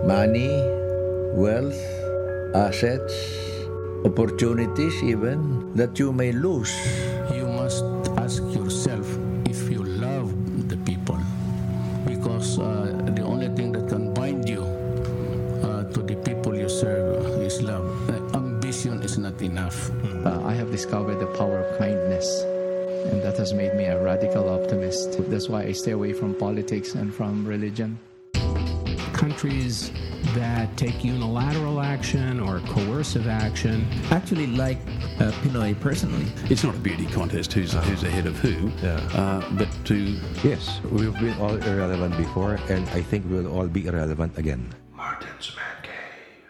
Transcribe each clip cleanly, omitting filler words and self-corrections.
Money, wealth, assets, opportunities even that you may lose. You must ask yourself if you love the people, because the only thing that can bind you to the people you serve is love. Ambition is not enough. I have discovered the power of kindness, and that has made me a radical optimist. That's why I stay away from politics and from religion. Countries that take unilateral action or coercive action. Actually like Pinoy personally. It's not a beauty contest who's ahead of who, but to... Yes, we've been all irrelevant before, and I think we'll all be irrelevant again. Martin's Man Cave.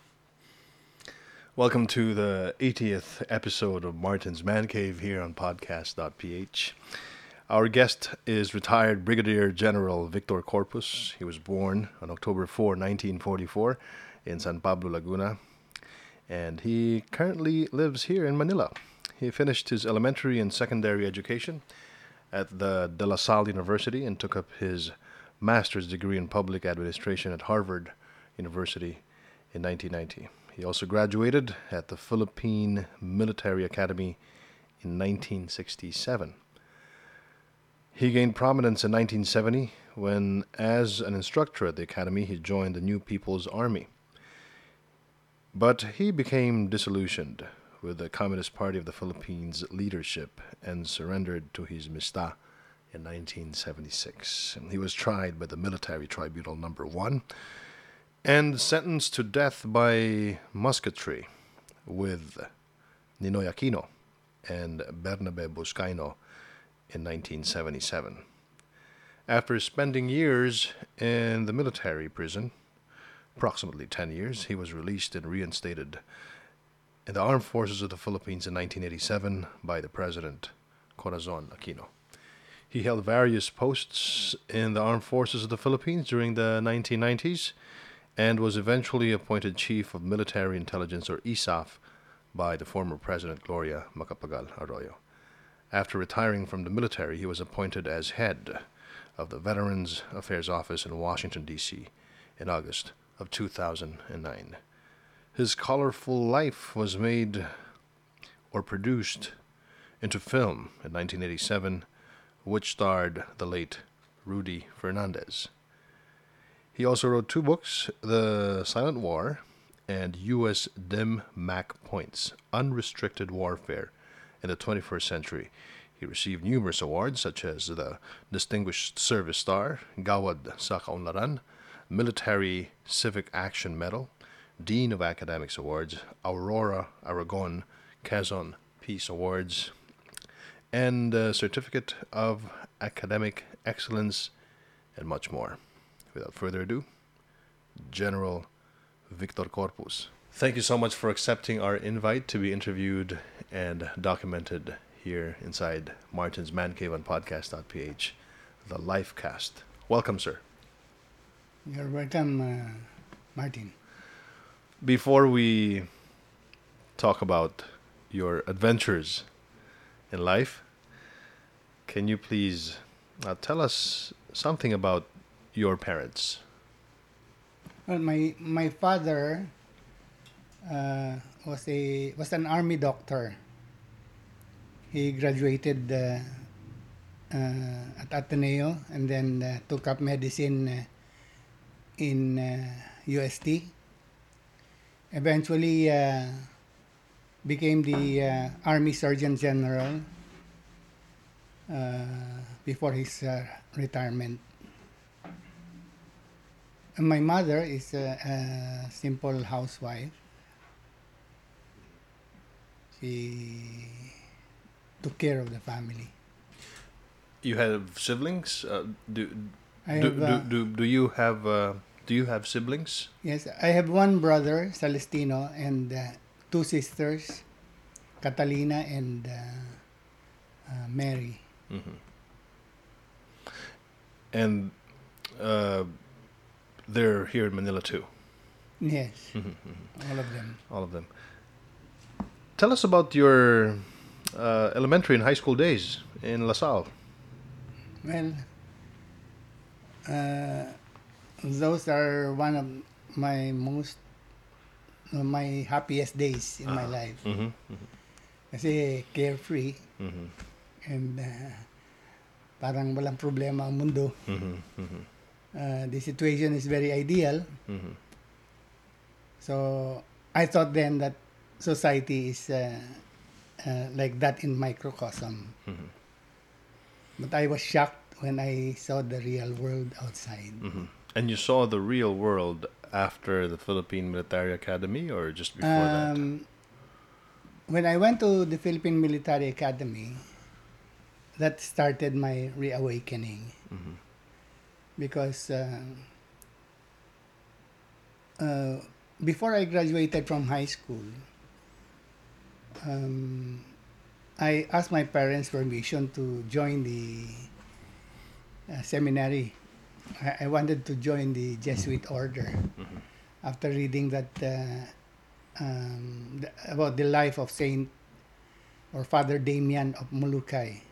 Welcome to the 80th episode of Martin's Man Cave here on podcast.ph. Our guest is retired Brigadier General Victor Corpus. He was born on October 4, 1944 in San Pablo, Laguna, and he currently lives here in Manila. He finished his elementary and secondary education at the De La Salle University and took up his master's degree in public administration at Harvard University in 1990. He also graduated at the Philippine Military Academy in 1967. He gained prominence in 1970 when, as an instructor at the academy, he joined the New People's Army. But he became disillusioned with the Communist Party of the Philippines leadership and surrendered to his Mista in 1976. He was tried by the Military Tribunal No. 1 and sentenced to death by musketry with Ninoy Aquino and Bernabe Buscaino in 1977. After spending years in the military prison, approximately 10 years, he was released and reinstated in the Armed Forces of the Philippines in 1987 by the President Corazon Aquino. He held various posts in the Armed Forces of the Philippines during the 1990s and was eventually appointed Chief of Military Intelligence, or ISAF, by the former President Gloria Macapagal Arroyo. After retiring from the military, he was appointed as head of the Veterans Affairs Office in Washington, D.C. in August of 2009. His colorful life was made or produced into film in 1987, which starred the late Rudy Fernandez. He also wrote two books, The Silent War and U.S. Dim Mac Points, Unrestricted Warfare in the 21st Century. He received numerous awards such as the Distinguished Service Star, Gawad sa Kaunlaran, Military Civic Action Medal, Dean of Academics Awards, Aurora Aragon Quezon Peace Awards, and Certificate of Academic Excellence, and much more. Without further ado, General Victor Corpus. Thank you so much for accepting our invite to be interviewed and documented here inside Martin's Man Cave on podcast.ph, the Lifecast. Welcome, sir. You're welcome, Martin. Before we talk about your adventures in life, can you please tell us something about your parents? Well, my father was an army doctor. He graduated at Ateneo and then took up medicine in UST. Eventually became the Army Surgeon General before his retirement. And my mother is a simple housewife. She took care of the family. You have siblings? Do you have siblings? Yes, I have one brother, Celestino, and two sisters, Catalina and Mary. Mm-hmm. And they're here in Manila too? Yes, Mm-hmm. all of them. All of them. Tell us about your elementary and high school days in La Salle. Well, those are one of my happiest days in my life. Kasi carefree and parang walang problema ang mundo. The situation is very ideal. So I thought then that society is like that in microcosm. But I was shocked when I saw the real world outside. And you saw the real world after the Philippine Military Academy or just before that? When I went to the Philippine Military Academy, that started my reawakening. Because before I graduated from high school, I asked my parents' permission to join the seminary. I wanted to join the Jesuit order after reading that about the life of Saint or Father Damian of Molokai.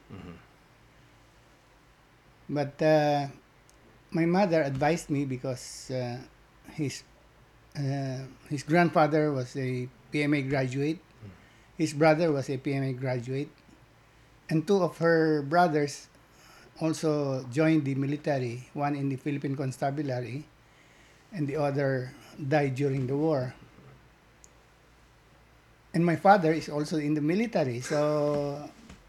But my mother advised me because his grandfather was a PMA graduate, his brother was a PMA graduate, and two of her brothers also joined the military, one in the Philippine Constabulary and the other died during the war. And my father is also in the military, so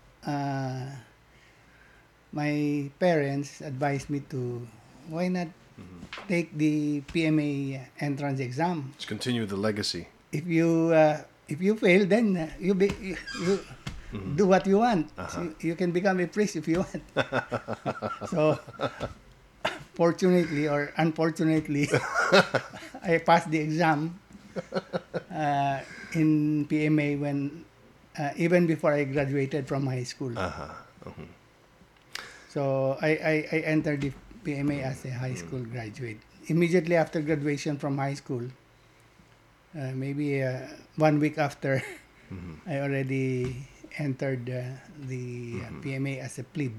my parents advised me to, why not take the PMA entrance exam? Let's continue the legacy. If you fail, then you do what you want. So you can become a priest if you want. So, fortunately or unfortunately, I passed the exam in PMA when even before I graduated from high school. So I entered the PMA as a high school graduate. Immediately after graduation from high school, maybe 1 week after, I already entered the PMA as a plebe.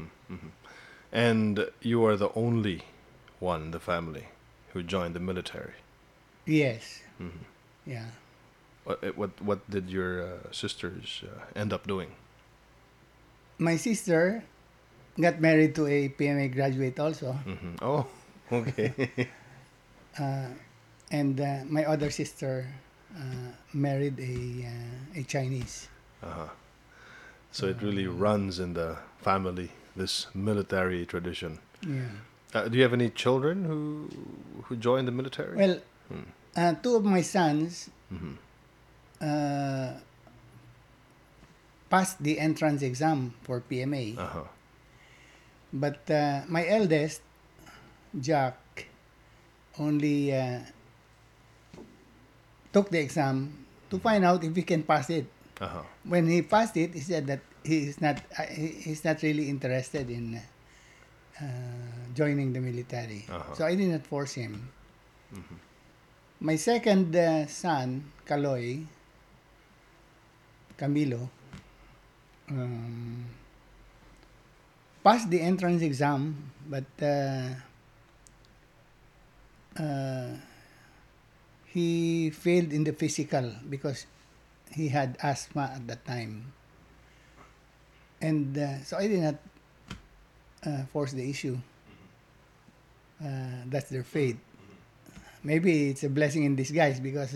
And you are the only one in the family who joined the military. Yes. Yeah. What did your sisters end up doing? My sister got married to a PMA graduate also. Oh, okay. And my other sister married a Chinese. So it really runs in the family, this military tradition. Yeah. Do you have any children who joined the military? Well, two of my sons passed the entrance exam for PMA. But my eldest, Jack, only took the exam to find out if he can pass it. When he passed it, he said that he's not really interested in joining the military. So I did not force him. My second son, Camilo, passed the entrance exam, but he failed in the physical because he had asthma at that time. And so I did not force the issue. That's their fate. Maybe it's a blessing in disguise because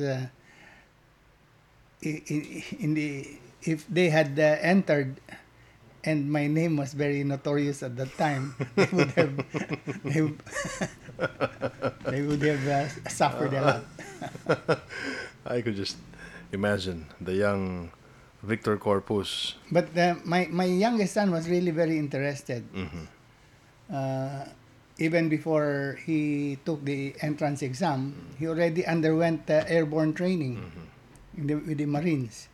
if they had entered and my name was very notorious at that time, they would have suffered a lot. I could just imagine the young Victor Corpus. But my youngest son was really very interested. Even before he took the entrance exam, he already underwent airborne training with the Marines.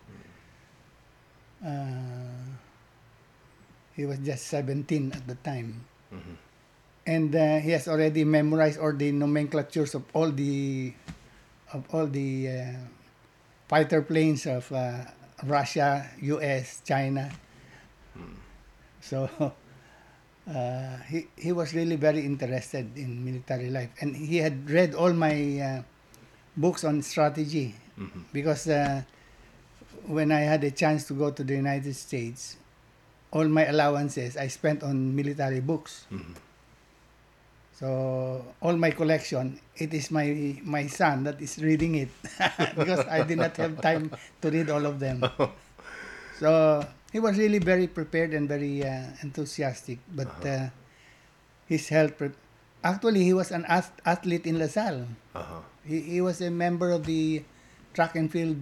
He was just 17 at the time. And he has already memorized all the nomenclatures of all the fighter planes of Russia, US, China. So he was really very interested in military life, and he had read all my books on strategy, because when I had a chance to go to the United States, all my allowances I spent on military books. So all my collection, it is my son that is reading it because I did not have time to read all of them. So he was really very prepared and very enthusiastic, but his health. Actually, he was an athlete in LaSalle. He was a member of the track and field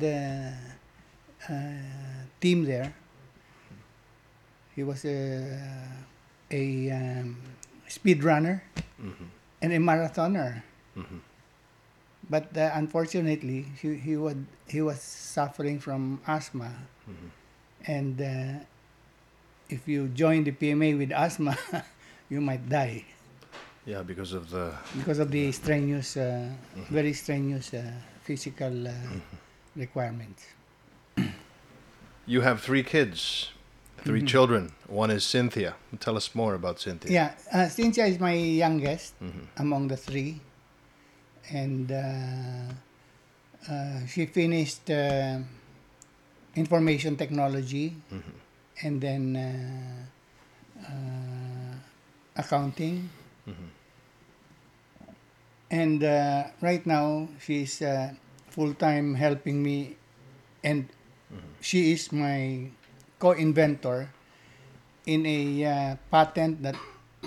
team there. He was a speed runner and a marathoner. But unfortunately, he was suffering from asthma. And if you join the PMA with asthma, you might die. Yeah, because of the strenuous, very strenuous physical requirements. You have 3 kids, 3 children. One is Cynthia. Tell us more about Cynthia. Yeah, Cynthia is my youngest among the 3. And she finished information technology and then accounting. And right now, she's full-time helping me, and she is my co-inventor in a patent that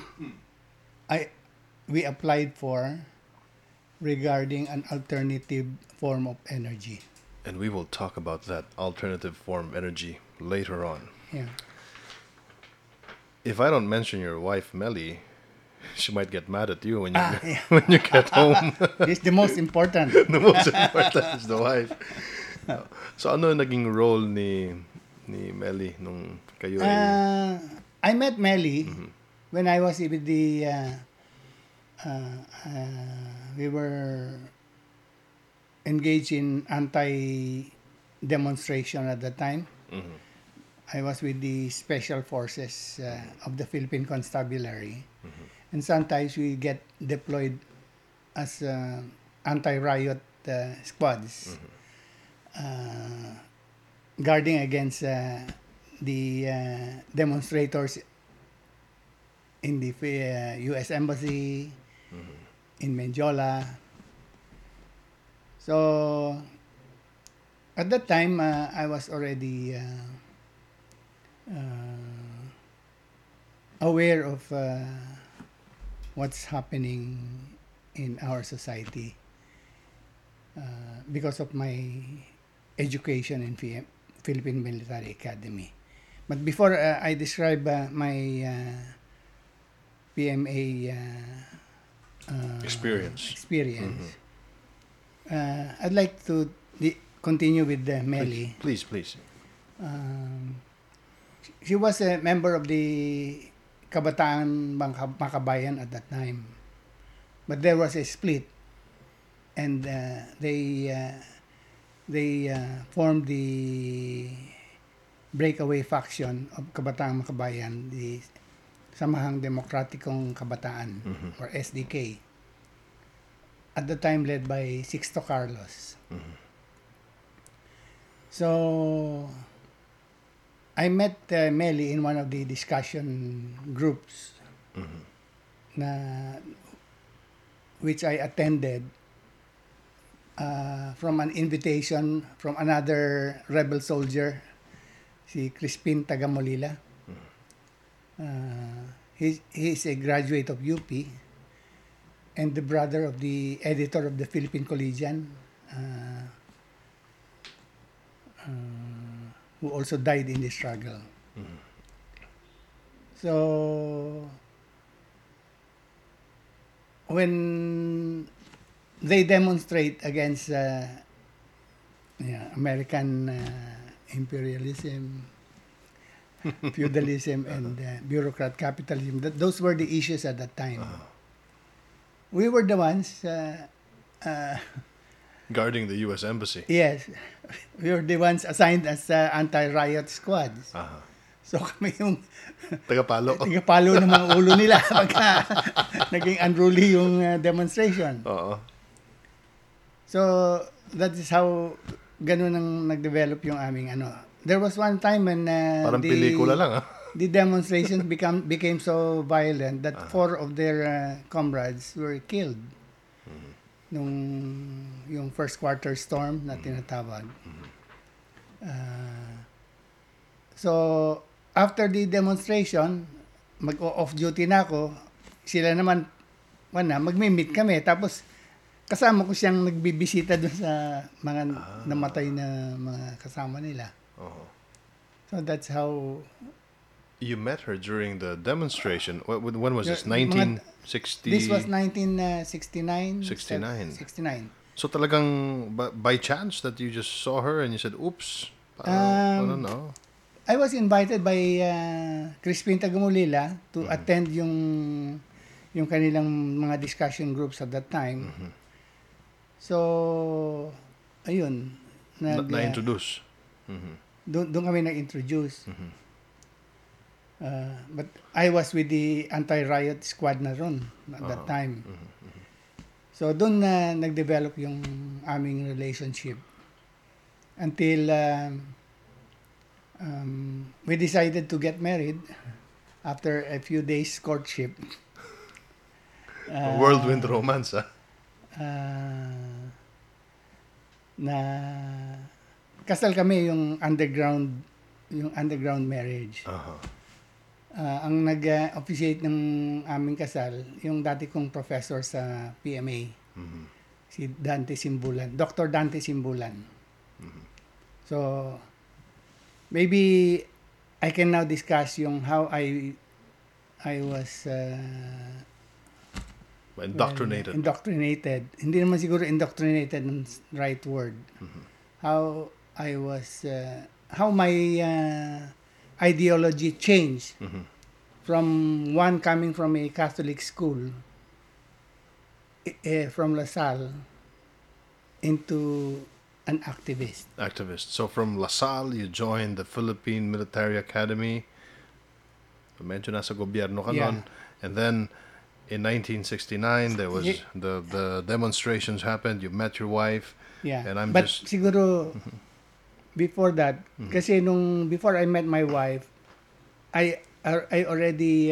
we applied for regarding an alternative form of energy. And we will talk about that alternative form of energy later on. Yeah. If I don't mention your wife, Melly, she might get mad at you when you when you get home. It's the most important. The most important is the wife. So ano naging role ni Melly nung kayo ay... I met Melly when I was with the we were engaged in anti-demonstration at the time. I was with the special forces of the Philippine Constabulary. And sometimes we get deployed as anti-riot squads, guarding against the demonstrators in the U.S. Embassy, in Menjola. So, at that time, I was already aware of what's happening in our society because of my education in Philippine Military Academy. But before I describe my PMA experience, I'd like to continue with Melly. Please. She was a member of the Kabataan Makabayan at that time. But there was a split, and they formed the breakaway faction of Kabataan Makabayan, the Samahang Demokratikong Kabataan, or SDK. At the time led by Sixto Carlos. So I met Melly in one of the discussion groups which I attended from an invitation from another rebel soldier, si Crispin Tagamolila. He's a graduate of UP and the brother of the editor of the Philippine Collegian, who also died in the struggle. So, when they demonstrate against American imperialism, feudalism, and bureaucrat capitalism, those were the issues at that time. We were the ones guarding the U.S. Embassy. Yes, we were the ones assigned as anti-riot squads. So kami yung Tagapalo. tigapalo ng mga ulo nila pagka naging unruly yung demonstration. Oo. So that is how ganun ang nag-develop yung aming ano. There was one time when Parang pelikula lang, ah. the demonstrations became so violent that 4 of their comrades were killed nung yung first quarter storm na tinatawag. So after the demonstration, mag-off duty na ako. Sila naman magmi-meet kami. Tapos kasama ko siyang nagbibisita doon sa mga namatay na mga kasama nila. So that's how you met her during the demonstration. When was this? Mga- 1960? This was 1969. 69. 69. So talagang by chance that you just saw her and you said, oops. I don't know. I was invited by Crispin Tagamulila to attend yung kanilang mga discussion groups at that time. So, ayun. Na-introduce. Doon kami na-introduce. But I was with the anti-riot squad na ron at that time. So, doon na nag-develop yung aming relationship. Until we decided to get married after a few days courtship. Whirlwind romance, ah. Na kasal kami yung underground marriage. Ang nag-officiate ng aming kasal, yung dati kong professor sa PMA, si Dante Simbulan, Dr. Dante Simbulan. So, maybe I can now discuss yung how I was indoctrinated. Hindi naman siguro indoctrinated ang right word. How I was how my ideology changed from one coming from a Catholic school from LaSalle into an activist. So from LaSalle, you joined the Philippine Military Academy. Medyo nasa gobyerno ka nun. And then in 1969, there was the demonstrations happened. You met your wife. Yeah. And But siguro before that, kasi before I met my wife, I already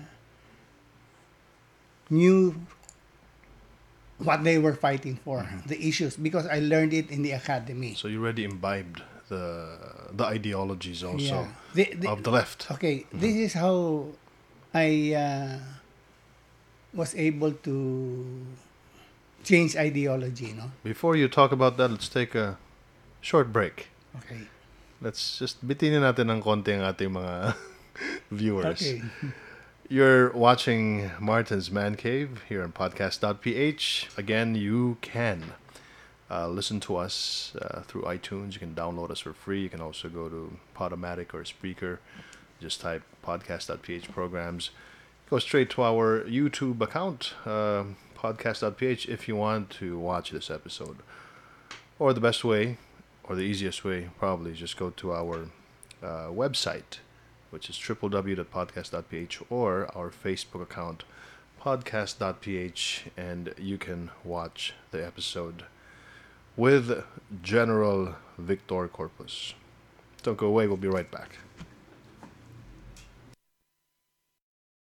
knew what they were fighting for, the issues, because I learned it in the academy. So you already imbibed the ideologies also Yeah. of the left. Okay, this is how I was able to change ideology, no? Before you talk about that, let's take a short break. Okay. Let's just bitinin natin ng konti ang ating mga viewers. Okay. You're watching Martin's Man Cave here on podcast.ph. Again, you can listen to us through iTunes. You can download us for free. You can also go to Podomatic or Spreaker. Just type podcast.ph programs. Go straight to our YouTube account, podcast.ph, if you want to watch this episode. Or the best way, or the easiest way, probably just go to our website, which is www.podcast.ph, or our Facebook account, podcast.ph, and you can watch the episode with General Victor Corpus. Don't go away, we'll be right back.